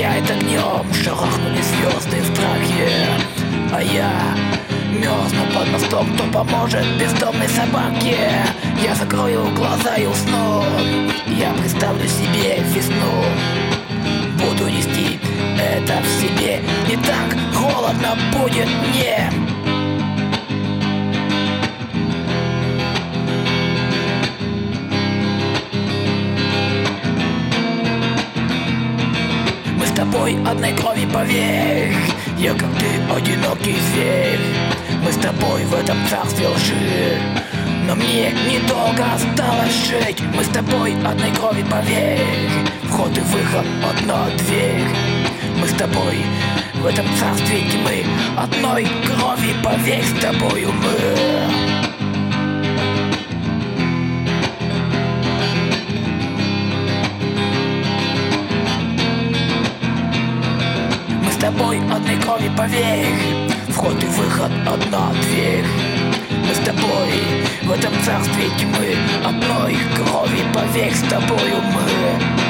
сияет огнем, шарахнули звезды в страхе. А я мерзну под мостом, кто поможет бездомной собаке? Я закрою глаза и усну, я представлю себе весну. Буду нести это в себе, не так холодно будет мне. Мы с тобой одной крови, поверь, я как ты одинокий зверь. Мы с тобой в этом царстве лжи, но мне недолго осталось жить. Мы с тобой одной крови, поверь, вход и выход одна дверь. Мы с тобой в этом царстве тьмы, одной крови, поверь, с тобою мы. Мы с тобой одной крови, поверь, вход и выход одна дверь. Мы с тобой в этом царстве тьмы, одной крови, поверь, с тобою мы.